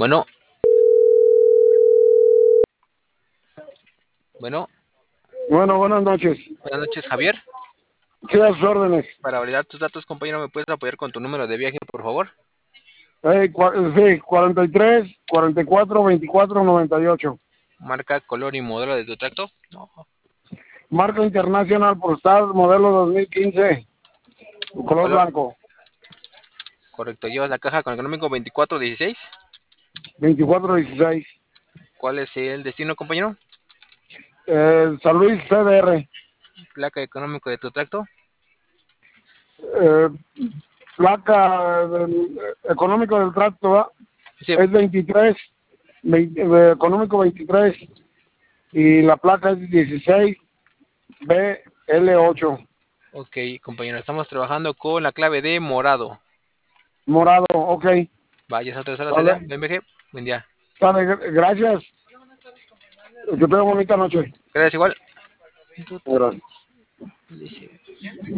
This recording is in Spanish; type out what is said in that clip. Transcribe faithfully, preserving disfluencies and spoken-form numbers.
Bueno, bueno, Bueno, buenas noches. buenas noches, Javier. Sí, a sus órdenes. Para validar tus datos, compañero, ¿me puedes apoyar con tu número de viaje, por favor? Eh, cua- sí, cuarenta y tres, cuarenta y cuatro, veinticuatro, noventa y ocho. Marca, color y modelo de tu tracto. No. Marca Internacional Postal, modelo dos mil quince, color Color, blanco, correcto. Llevas la caja con económico veinticuatro dieciséis. veinticuatro dieciséis. ¿Cuál es el destino, compañero? Eh, San Luis C D R. Placa económico de tu tracto. Eh, placa del- económico del tracto, ¿va? Sí. Es veintitrés, veinte, eh, económico veintitrés, y la placa es dieciséis B L ocho. Ok, compañero, estamos trabajando con la clave de morado. Morado, ok. Vaya, esa tercera salida. Vale, B M G, buen día. vale, gr- gracias. Que tenga bonita noche. Gracias, igual. Gracias.